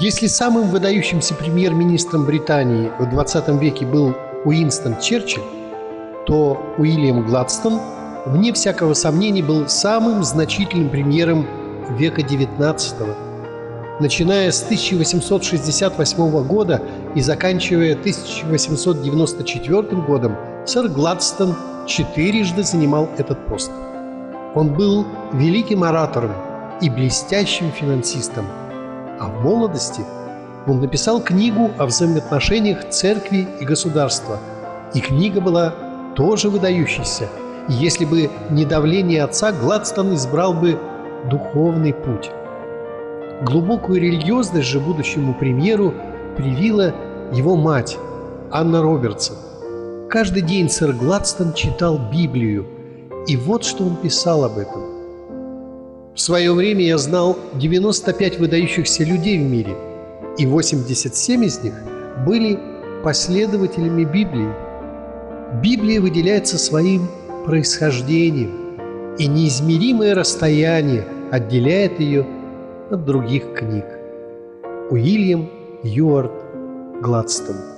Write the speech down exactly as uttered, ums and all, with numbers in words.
Если самым выдающимся премьер-министром Британии в двадцатом веке был Уинстон Черчилль, то Уильям Гладстон, вне всякого сомнения, был самым значительным премьером века девятнадцатого. Начиная с тысяча восемьсот шестьдесят восьмого года и заканчивая тысяча восемьсот девяносто четвёртым годом, сэр Гладстон четырежды занимал этот пост. Он был великим оратором и блестящим финансистом, а в молодости он написал книгу о взаимоотношениях церкви и государства, и книга была тоже выдающейся. И если бы не давление отца, Гладстон избрал бы духовный путь. Глубокую религиозность же будущему премьеру привила его мать, Анна Робертсон. Каждый день сэр Гладстон читал Библию, и вот что он писал об этом. В свое время я знал девяносто пять выдающихся людей в мире, и восемьдесят семь из них были последователями Библии. Библия выделяется своим происхождением, и неизмеримое расстояние отделяет ее от других книг. Уильям Юарт Гладстон.